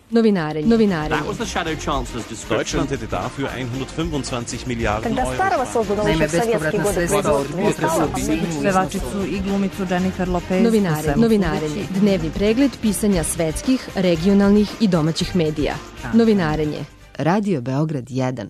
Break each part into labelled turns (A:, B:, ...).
A: Novinarenje.
B: Deutschland hätte dafür 125 Milijarden
C: Когда старого создан еще в советские годы производства.
D: Pevačicu i glumicu Jennifer Lopez.
A: Novinarenje. Dnevni pregled pisanja svetskih, regionalnih i domaćih medija. Novinarenje. Radio Beograd 1.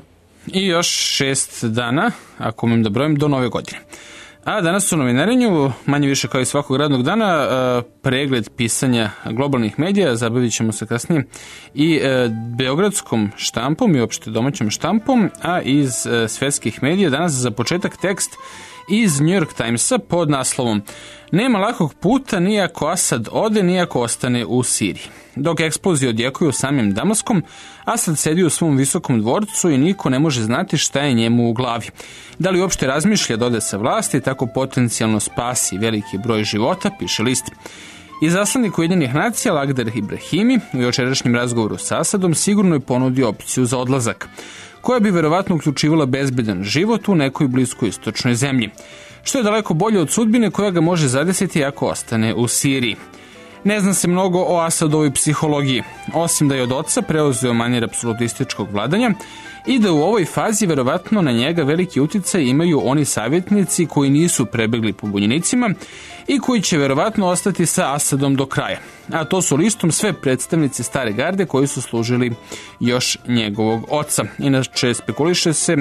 E: I još 6 dana, ako umem da brojim, do nove godine. A danas u novinarenju, manje više kao i svakog radnog dana, pregled pisanja globalnih medija, zabavit ćemo se kasnije i beogradskom štampom i opšte domaćom štampom, a iz svetskih medija danas za početak tekst iz New York Timesa pod naslovom "Nema lakog puta nijako Asad ode, nijako ostane u Siriji". Dok eksplozije odjekuju samim Damaskom, Asad sedi u svom visokom dvorcu i niko ne može znati šta je njemu u glavi. Da li uopšte razmišlja da ode sa vlasti i tako potencijalno spasi veliki broj života, piše list. Izaslanik Ujedinjenih nacija Lagder Ibrahimi u jučerašnjem razgovoru sa Asadom sigurno je ponudio opciju za odlazak, koja bi verovatno uključivala bezbedan život u nekoj bliskoj istočnoj zemlji, što je daleko bolje od sudbine koja ga može zadesiti ako ostane u Siriji. Ne zna se mnogo o Asadovoj psihologiji, osim da je od oca preuzeo manir apsolutističkog vladanja i da u ovoj fazi verovatno na njega veliki uticaj imaju oni savjetnici koji nisu prebegli pobunjenicima i koji će verovatno ostati sa Asadom do kraja. A to su listom sve predstavnici stare garde koji su služili još njegovog oca. Inače, spekuliše se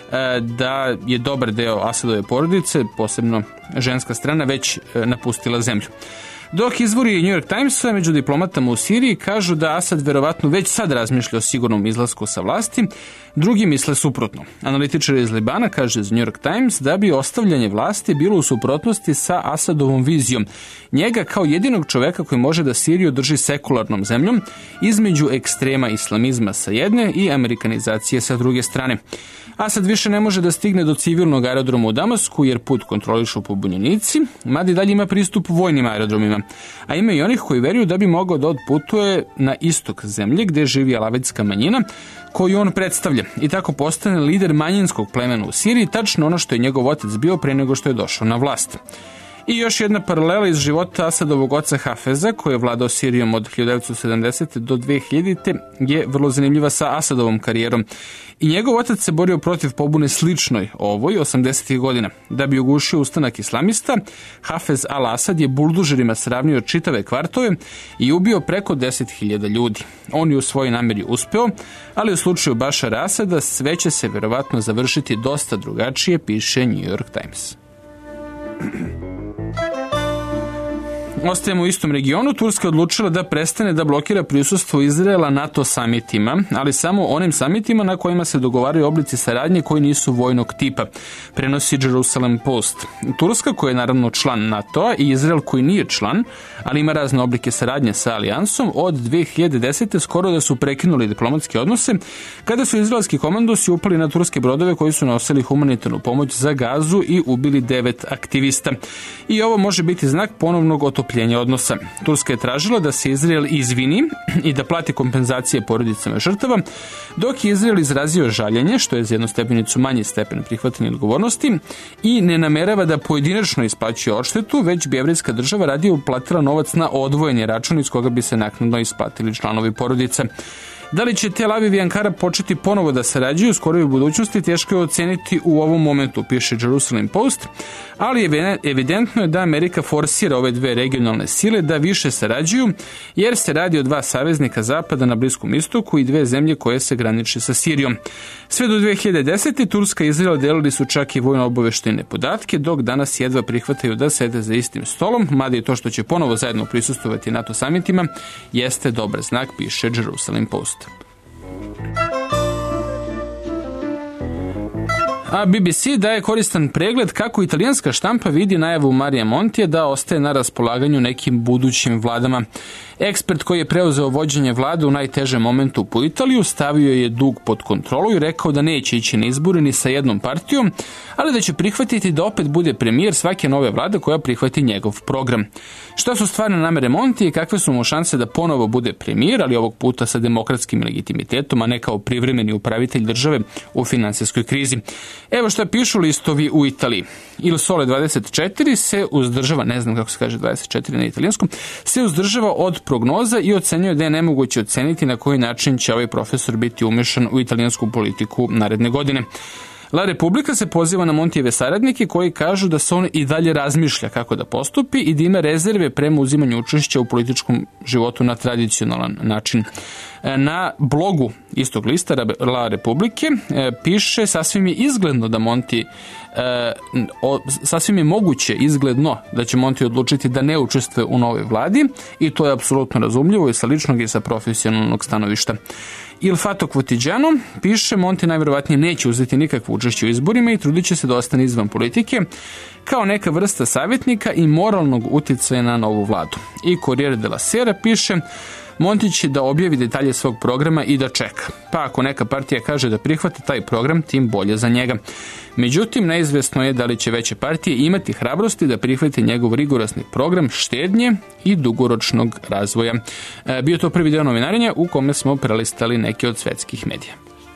E: da je dobar deo Asadove porodice, posebno ženska strana, već napustila zemlju. Dok izvori New York Timesa među diplomatama u Siriji kažu da Asad verovatno već sad razmišlja o sigurnom izlasku sa vlasti, drugi misle suprotno. Analitičar iz Libana kaže iz New York Times da bi ostavljanje vlasti bilo u suprotnosti sa Asadovom vizijom, njega kao jedinog čoveka koji može da Siriju drži sekularnom zemljom između ekstrema islamizma sa jedne i amerikanizacije sa druge strane. Asad više ne može da stigne do civilnog aerodroma u Damasku jer put kontrolišu pobunjenici, mada i dalje ima pristup vojnim aerodromima, a ima i onih koji veruju da bi mogao da odputuje na istok zemlje gde živi alavedska manjina koju on predstavlja i tako postane lider manjinskog plemena u Siriji, tačno ono što je njegov otac bio pre nego što je došao na vlast. I još jedna paralela iz života Asadovog oca Hafeza, koji je vladao Sirijom od 1970. do 2000. je vrlo zanimljiva sa Asadovom karijerom. I njegov otac se borio protiv pobune sličnoj ovoj 80. godina. Da bi ugušio ustanak islamista, Hafez al-Asad je buldužerima sravnio čitave kvartove i ubio preko 10.000 ljudi. On je u svojoj nameri uspeo, ali u slučaju Bašara Asada sve će se verovatno završiti dosta drugačije, piše New York Times. Ostajemo u istom regionu. Turska je odlučila da prestane da blokira prisustvo Izraela NATO samitima, ali samo onim samitima na kojima se dogovaraju oblici saradnje koji nisu vojnog tipa, prenosi Jerusalem Post. Turska, koja je naravno član NATO-a, i Izrael koji nije član, ali ima razne oblike saradnje sa alijansom, od 2010. skoro da su prekinuli diplomatske odnose, kada su izraelski komandosi upali na turske brodove koji su nosili humanitarnu pomoć za Gazu i ubili 9 aktivista. I ovo može biti znak ponovnog otopljenja odnosa. Turska je tražila da se Izrael izvini i da plati kompenzacije porodicama žrtava, dok je Izrael izrazio žaljenje, što je za jednu stepenicu manji stepen prihvatanja odgovornosti, i ne namerava da pojedinačno isplaćuje odštetu, već bi jevrejska država radije uplatila novac na odvojeni račun iz koga bi se naknadno isplatili članovi porodice. Da li će Tel Aviv i Ankara početi ponovo da sarađuju u skoroj budućnosti, teško je oceniti u ovom momentu, piše Jerusalem Post, ali evidentno je da Amerika forsira ove dve regionalne sile da više sarađuju, jer se radi o dva saveznika Zapada na Bliskom istoku i dve zemlje koje se graniče sa Sirijom. Sve do 2010. Turska i Izrael delili su čak i vojno-obaveštajne podatke, dok danas jedva prihvataju da sede za istim stolom, mada i to što će ponovo zajedno prisustvovati NATO samitima jeste dobar znak, piše Jerusalem Post. A BBC daje koristan pregled kako italijanska štampa vidi najavu Marija Montija da ostaje na raspolaganju nekim budućim vladama. Ekspert koji je preuzeo vođenje vlade u najtežem momentu po Italiju stavio je dug pod kontrolu i rekao da neće ići na izbore ni sa jednom partijom, ali da će prihvatiti da opet bude premijer svake nove vlade koja prihvati njegov program. Šta su stvarne namere Montija i kakve su mu šanse da ponovo bude premijer, ali ovog puta sa demokratskim legitimitetom, a ne kao privremeni upravitelj države u finansijskoj krizi? Evo šta pišu listovi u Italiji. Il Sole 24 se uzdržava, ne znam kako se kaže 24 na italijanskom, se uzdržava od prognoza i ocenjuje da je nemoguće oceniti na koji način će ovaj profesor biti umešan u italijansku politiku naredne godine. La Repubblika se poziva na Montijeve saradnike koji kažu da se on i dalje razmišlja kako da postupi i da ima rezerve prema uzimanju učešća u političkom životu na tradicionalan način. Na blogu istog lista La Republike piše sasvim je izgledno da Monti sasvim je moguće izgledno da će Monti odlučiti da ne učestvuje u novoj vladi i to je apsolutno razumljivo i sa ličnog i sa profesionalnog stanovišta. Il Fatto Quotidiano piše Monti najvjerovatnije neće uzeti nikakvo učešće u izborima i trudit će se da ostane izvan politike kao neka vrsta savjetnika i moralnog utjecaja na novu vladu. I Corriere della Sera piše Monti će da objavi detalje svog programa i da čeka. Pa ako neka partija kaže da prihvata taj program, tim bolje za njega. Međutim, neizvesno je da li će veće partije imati hrabrosti da prihvate njegov rigorosni program štednje i dugoročnog razvoja. Bio to prvi deo novinarenja u kome smo prelistali neke od svetskih medija.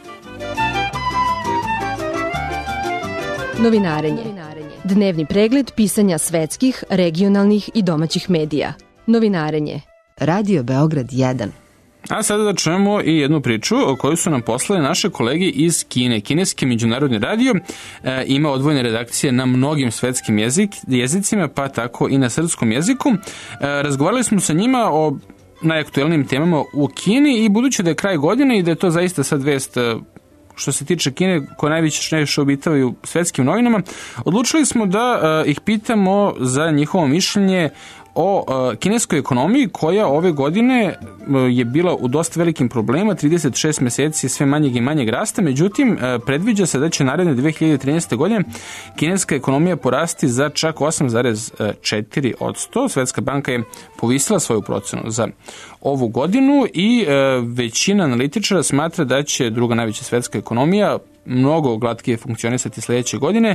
A: Novinarenje. Dnevni pregled pisanja svetskih, regionalnih i domaćih medija. Novinarenje. Radio Beograd 1.
E: A sada da čujemo i jednu priču o kojoj su nam poslali naše kolege iz Kine. Kineski međunarodni radio ima odvojene redakcije na mnogim svetskim jezicima, pa tako i na srpskom jeziku. Razgovarali smo sa njima o najaktuelnijim temama u Kini i budući da je kraj godine i da je to zaista sad vest što se tiče Kine koja najviše obitavaju u svetskim novinama, odlučili smo da ih pitamo za njihovo mišljenje o kineskoj ekonomiji koja ove godine je bila u dosta velikim problemima, 36 meseci sve manjeg i manjeg rasta, međutim predviđa se da će naredne 2013. godine kineska ekonomija porasti za čak 8,4%. Svetska banka je povisila svoju procenu za ovu godinu i većina analitičara smatra da će druga najveća svetska ekonomija mnogo glatkije funkcionisati sljedeće godine,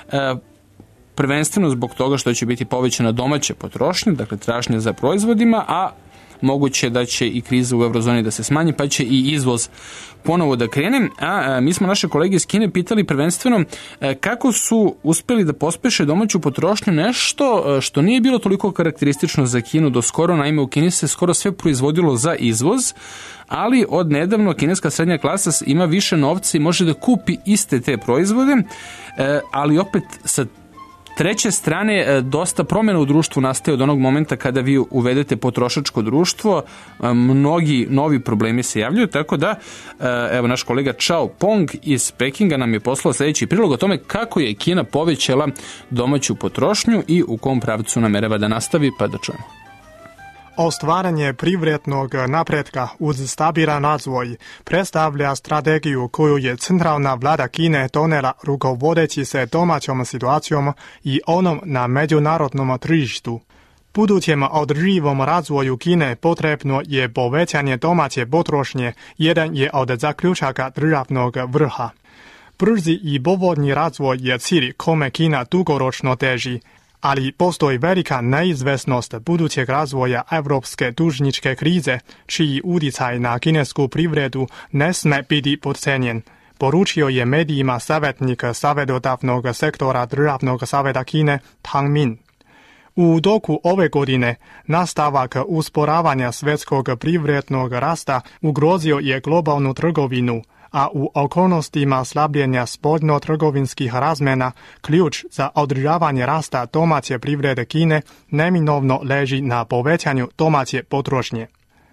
E: prvenstveno zbog toga što će biti povećana domaća potrošnja, dakle tražnja za proizvodima, a moguće da će i kriza u eurozoni da se smanji, pa će i izvoz ponovo da krene. A mi smo naše kolege iz Kine pitali prvenstveno kako su uspjeli da pospeše domaću potrošnju, nešto što nije bilo toliko karakteristično za Kinu do skoro. Naime, u Kini se skoro sve proizvodilo za izvoz, ali od nedavno kineska srednja klasa ima više novca i može da kupi iste te proizvode, ali opet sa treće strane, dosta promjena u društvu nastaje od onog momenta kada vi uvedete potrošačko društvo, mnogi novi problemi se javljaju, tako da evo naš kolega Chao Pong iz Pekinga nam je poslao sljedeći prilog o tome kako je Kina povećala domaću potrošnju i u kom pravcu namerava da nastavi, pa da čujemo.
F: Ostvaranje privrednog napretka uz stabilan razvoj predstavlja strategiju koju je centralna vlada Kine donela rukovodeći se domaćom situacijom i onom na međunarodnom tržištu. Budućem održivom razvoju Kine potrebno je povećanje domaće potrošnje, jedan je od zaključaka državnog vrha. Brzi i povoljni razvoj je cilj kome Kina dugoročno teži, ali postoji velika neizvesnost budućeg razvoja evropske dužničke krize, čiji utjecaj na kinesku privredu ne sme biti podcenjen, poručio je medijima savjetnik savjetodavnog sektora Državnog savjeta Kine Tang Min. U toku ove godine nastavak usporavanja svjetskog privrednog rasta ugrozio je globalnu trgovinu, a u okolnostima slabljenja spoljno-trgovinskih razmjena ključ za održavanje rasta domaće privrede Kine neminovno leži na povećanju domaće potrošnje.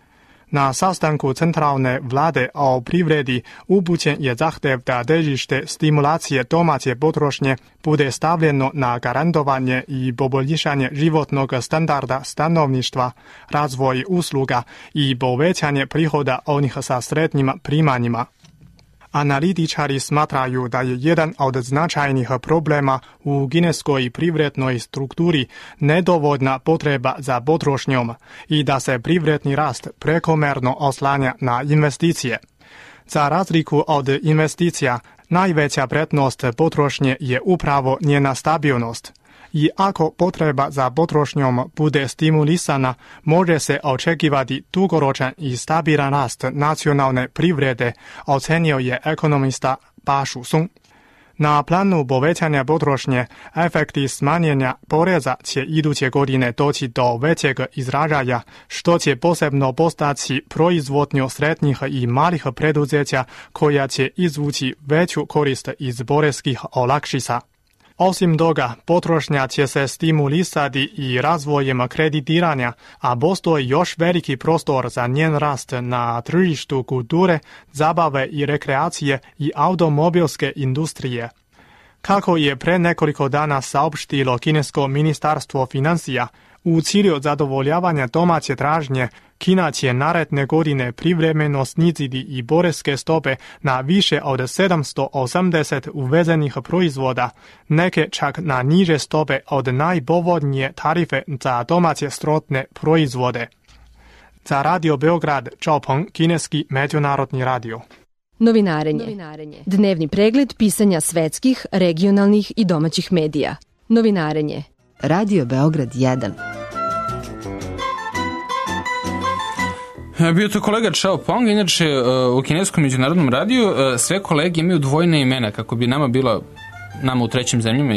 F: Na sastanku centralne vlade o privredi upućen je zahtjev da težište stimulacije domaće potrošnje bude stavljeno na garantovanje i poboljšanje životnog standarda stanovništva, razvoj usluga i povećanje prihoda onih sa srednjim primanjima. Analitičari smatraju da je jedan od značajnih problema u kineskoj privrednoj strukturi nedovoljna potreba za potrošnjom i da se privredni rast prekomerno oslanja na investicije. Za razliku od investicija, najveća prednost potrošnje je upravo njena stabilnost. I ako potreba za potrošnjom bude stimulisana, može se očekivati dugoročan i stabilan rast nacionalne privrede, ocenio je ekonomista Pa Shusong. Na planu povećanja potrošnje, efekti smanjenja poreza će iduće godine doći do većeg izražaja, što će posebno postaći proizvodnju srednjih i malih preduzeća koja će izvući veću korist iz poreskih olakšica. Osim toga, potrošnja će se stimulisati i razvojem kreditiranja, a postoji još veliki prostor za njen rast na tržištu kulture, zabave i rekreacije i automobilske industrije. Kako je pre nekoliko dana saopštilo kinesko ministarstvo financija, u cilju zadovoljavanja domaće tražnje, Kina će naredne godine privremeno sniziti i poreske stope na više od 780 uvezenih proizvoda, neke čak na niže stope od najpovoljnije tarife za domaće srodne proizvode. Za Radio Beograd, Zhao Peng, kineski međunarodni radio.
A: Novinarenje. Dnevni pregled pisanja svetskih, regionalnih i domaćih medija. Novinarenje. Radio Beograd 1.
E: Bio to kolega Zhao Peng, inače u kineskom međunarodnom radiju sve kolege imaju dvojne imena kako bi nama u trećim zemljama,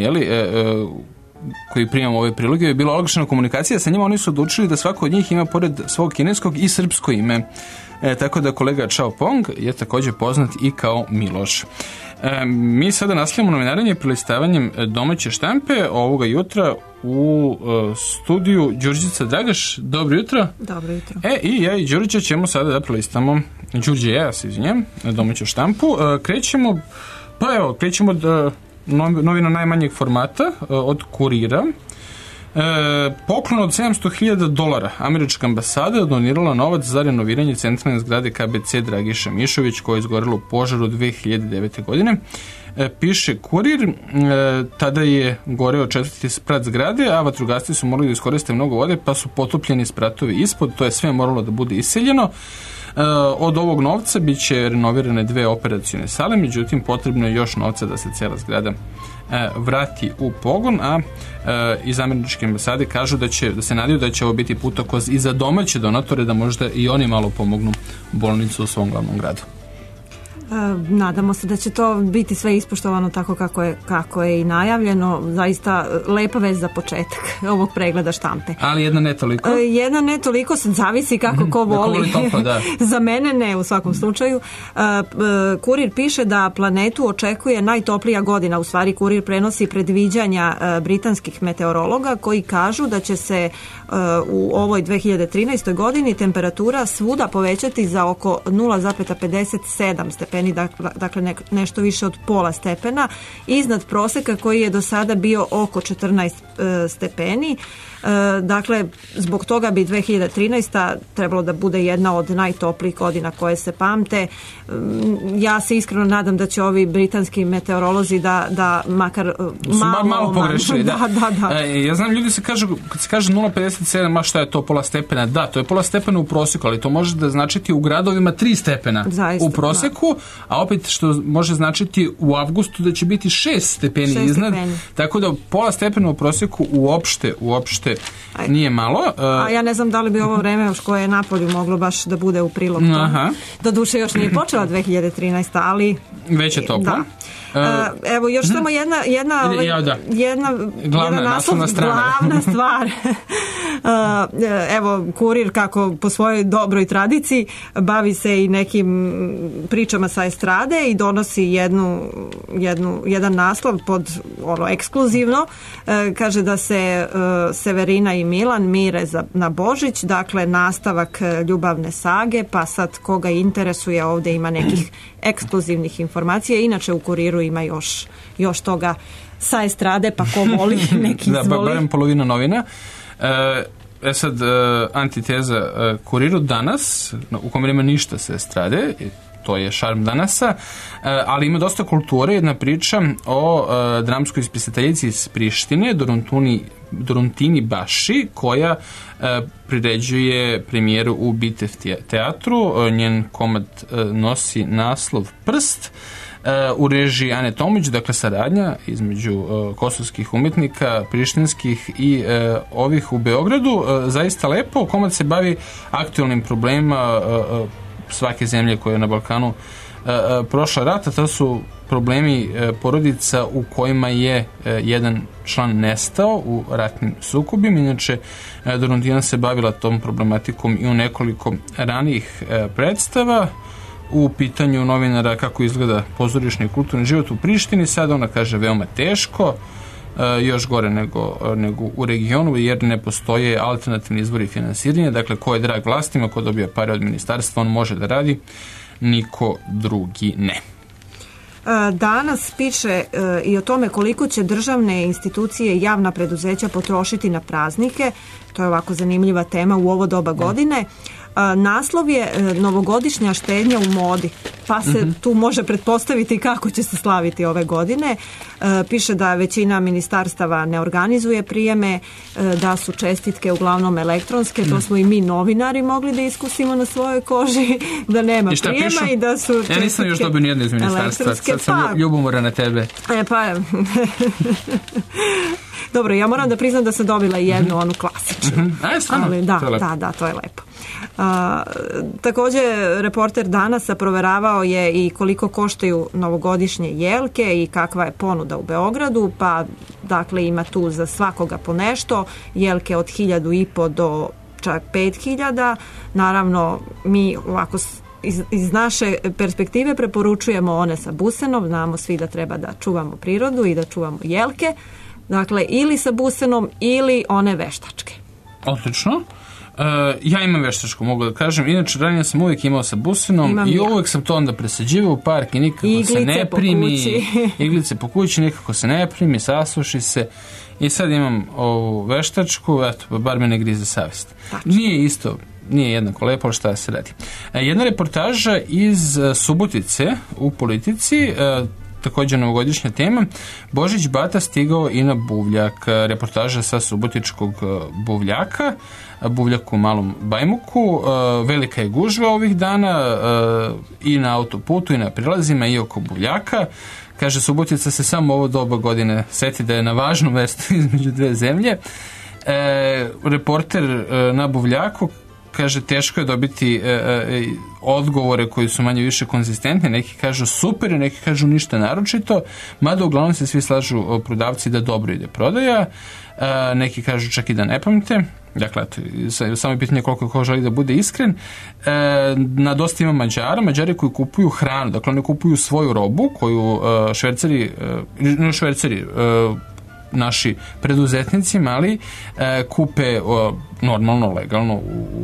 E: koji primamo ove priloge, je bila olakšana komunikacija sa njima. Oni su odlučili da svako od njih ima pored svog kineskog i srpsko ime. Tako da kolega Zhao Peng je također poznat i kao Miloš. Mi sada nastavljamo novinarenje prelistavanjem domaće štampe ovoga jutra u studiju Đurđica Dragaš. Dobro jutro.
D: Dobro jutro.
E: I ja i Đurđica ćemo sada da prelistamo domaću štampu. Krećemo od novina najmanjeg formata, od Kurira. Poklon od $700.000. Američka ambasada donirala novac za renoviranje centralne zgrade KBC Dragiša Mišović koja je izgorela u požaru 2009. godine. Piše Kurir, tada je goreo 4. sprat zgrade, a vatrogasci su morali da iskoriste mnogo vode, pa su potopljeni spratovi ispod, to je sve moralo da bude iseljeno. Od ovog novca bit će renovirane 2 operacione sale, međutim potrebno je još novca da se cela zgrada vrati u pogon, a iz američke ambasade kažu da se nadaju da će ovo biti putokaz i za domaće donatore, da možda i oni malo pomognu bolnicu u svom glavnom gradu.
D: Nadamo se da će to biti sve ispoštovano tako kako je i najavljeno. Zaista lepa vez za početak ovog pregleda štampe.
E: Ali jedna ne toliko?
D: Jedna ne toliko, zavisi kako ko voli.
E: Toplo, da.
D: Za mene ne, u svakom slučaju. Kurir piše da planetu očekuje najtoplija godina. U stvari Kurir prenosi predviđanja britanskih meteorologa koji kažu da će se u ovoj 2013. godini temperatura svuda povećati za oko 0,57 stepeni, dakle nešto više od pola stepena, iznad proseka koji je do sada bio oko 14 stepeni. Dakle, zbog toga bi 2013. trebalo da bude jedna od najtoplijih godina koje se pamte. Ja se iskreno nadam da će ovi britanski meteorolozi da makar malo
E: pogrešili.
D: Da.
E: Ja znam, ljudi kad se kaže 0,57, ma šta je to, pola stepena? Da, to je pola stepena u prosjeku, ali to može da značiti u gradovima 3 stepena u prosjeku, a opet što može značiti u avgustu da će biti 6 stepeni iznad. Tako da pola stepena u prosjeku uopšte nije malo.
D: A ja ne znam da li bi ovo vreme još koje je napolju moglo baš da bude u prilog. Doduše još nije počela 2013. ali
E: već je toplo.
D: Evo još samo jedna
E: glavna
D: stvar. Evo Kurir, kako po svojoj dobroj tradiciji bavi se i nekim pričama sa estrade i donosi jedan naslov pod ekskluzivno. Kaže da se Severina i Milan mire na Božić, dakle nastavak ljubavne sage, pa sad koga interesuje, ovdje ima nekih ekskluzivnih informacija. Inače u Kuriru ima još toga sa estrade, pa ko voli neki izvoli.
E: Da, barem polovina novina. Sad antiteza Kuriru danas, u kom nema ništa sa estrade, to je šarm danasa, ali ima dosta kulture. Jedna priča o dramskoj spisateljici iz Prištine, Dorontini Baši, koja priređuje premijeru u Bitev teatru. Njen komad nosi naslov Prst, u režiji Ane Tomić, dakle saradnja između kosovskih umjetnika, prištinskih i ovih u Beogradu. Zaista lepo, komad se bavi aktualnim problemima svake zemlje koja je na Balkanu prošla rata. To su problemi porodica u kojima je jedan član nestao u ratnim sukobima. Inače, Dorundina se bavila tom problematikom i u nekoliko ranijih predstava. U pitanju novinara kako izgleda pozorišni i kulturni život u Prištini, sad ona kaže veoma teško, još gore nego u regionu, jer ne postoje alternativni izvori finansiranja. Dakle, ko je drag vlastima, ko dobija pare od ministarstva, on može da radi, niko drugi ne.
D: Danas piše i o tome koliko će državne institucije i javna preduzeća potrošiti na praznike. To je ovako zanimljiva tema u ovo doba godine. Naslov je novogodišnja štednja u modi, pa se tu može pretpostaviti kako će se slaviti ove godine. Piše da većina ministarstava ne organizuje prijeme, da su čestitke uglavnom elektronske, to smo i mi novinari mogli da iskusimo na svojoj koži, da nema prijema pišu? I da su čestitke.
E: Ja nisam još dobio nijedno iz ministarstva, sad sam ljubomora na tebe.
D: Dobro, ja moram da priznam da sam dobila jednu, onu klasičnu. Ali da, to je lepo. Također, reporter Danasa proveravao je i koliko koštaju novogodišnje jelke i kakva je ponuda u Beogradu, pa dakle ima tu za svakoga po nešto, jelke od 1.500 do čak 5.000. Naravno, mi ovako iz naše perspektive preporučujemo one sa busenom, znamo svi da treba da čuvamo prirodu i da čuvamo jelke. Dakle, ili sa busenom ili one veštačke.
E: Odlično. Ja imam veštačku, mogu da kažem. Inače, ranije sam uvijek imao sa busenom i uvijek sam to onda presađivao u park i nikako se ne primi. Iglice po kući, nikako se ne primi, sasuši se. I sad imam ovu veštačku, eto, bar me ne grize savjest. Nije isto, nije jednako lepo, ali šta se radi. Jedna reportaža iz Subotice u Politici, također novogodišnja tema. Božić Bata stigao i na Buvljak. Reportaža sa subotičkog Buvljaka, Buvljak u Malom Bajmuku. Velika je gužva ovih dana i na autoputu i na prilazima i oko Buvljaka. Kaže, Subotica se samo ovo doba godine seti da je na važnom mjestu između dve zemlje. Reporter na Buvljaku kaže, teško je dobiti odgovore koji su manje više konzistentni. Neki kažu super, neki kažu ništa naročito, mada uglavnom se svi slažu prodavci da dobro ide prodaja. Neki kažu čak i da ne pamte. Dakle, samo je pitanje koliko ko želi da bude iskren. Na dosta ima Mađari koji kupuju hranu, dakle oni kupuju svoju robu koju šverceri naši preduzetnici mali kupe normalno, legalno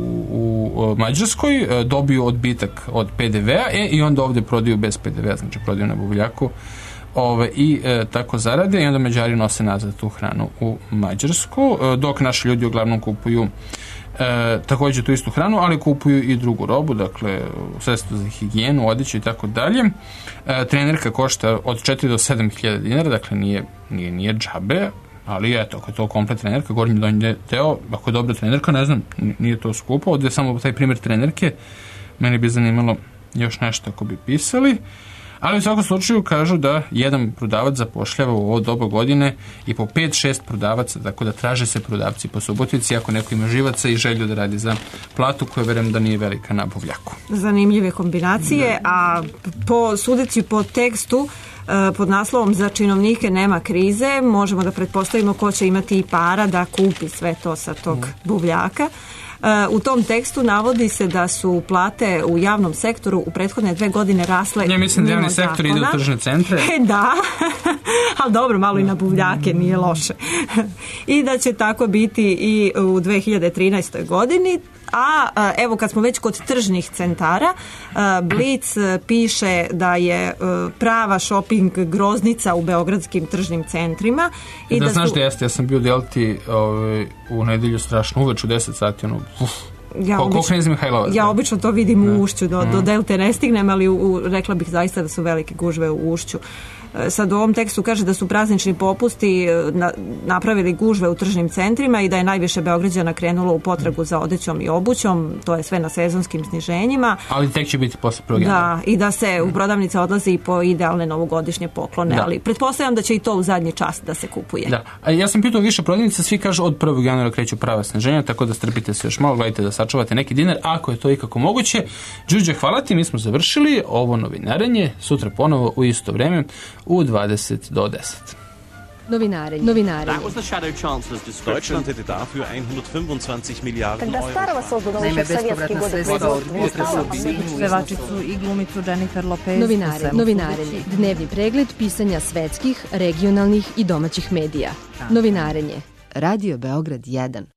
E: u Mađarskoj, dobiju odbitak od PDV-a i onda ovdje prodaju bez PDV-a, znači prodaju na Buvljaku i tako zarade i onda Mađari nose nazad tu hranu u Mađarsku, dok naši ljudi uglavnom kupuju također tu istu hranu, ali kupuju i drugu robu, dakle sredstvo za higijenu, odeću i tako dalje. Trenerka košta od 4 do 7.000 dinara, dakle nije džabe, ali eto, ako je to komplet trenerka, gornji donji deo, ako je dobra trenerka, ne znam, nije to skupo. Ovdje je samo taj primjer trenerke, meni bi zanimalo još nešto ako bi pisali. Ali u svakom slučaju kažu da jedan prodavac zapošljava u ovo doba godine i po 5-6 prodavaca, tako da traže se prodavci po Subotici ako neko ima živaca i želju da radi za platu koja verujem da nije velika na Buvljaku.
D: Zanimljive kombinacije, a sudeći po tekstu pod naslovom za činovnike nema krize, možemo da pretpostavimo ko će imati i para da kupi sve to sa tog Buvljaka. U tom tekstu navodi se da su plate u javnom sektoru u prethodne 2 godine rasle.
E: Ja mislim da javni sektor ide u tržne centre.
D: Da, ali dobro, malo i na Buvljake, nije loše. I da će tako biti i u 2013. godini. A evo kad smo već kod tržnih centara, Blic piše da je prava shopping groznica u beogradskim tržnim centrima.
E: I da znaš da jeste, ja sam bio deliti u nedjelju strašno uveč u 10 sati,
D: ja obično to vidim u Ušću, do Delte ne stignem, ali rekla bih zaista da su velike gužve u Ušću. Sad u ovom tekstu kaže da su praznični popusti napravili gužve u tržnim centrima i da je najviše Beograđana krenulo u potragu za odećom i obućom, to je sve na sezonskim sniženjima.
E: Ali tek će biti posle 1. januara.
D: Da, i da se u prodavnice odlazi i po idealne novogodišnje poklone, ali pretpostavljam da će i to u zadnji čas da se kupuje.
E: Da, a ja sam pitao više prodavnica, svi kažu od 1. januara kreću prava sniženja, tako da strpite se još malo, gledajte da sačuvate neki dinar, ako je to ikako moguće. Đuđe, hvala ti, mi smo završili ovo novinarenje, sutra ponovo u isto vreme u 20 do 10.
A: Novinare.
B: That was the Shadow Chancellor's description. Deutschland hätte dafür 125 Milliarden Euro.
C: Naime, bespovratna sredstva od potresa u
D: Pevačicu i glumicu Jennifer Lopez.
A: Novinarenje. Dnevni pregled pisanja svetskih, regionalnih i domaćih medija. Novinarenje. Radio Beograd 1.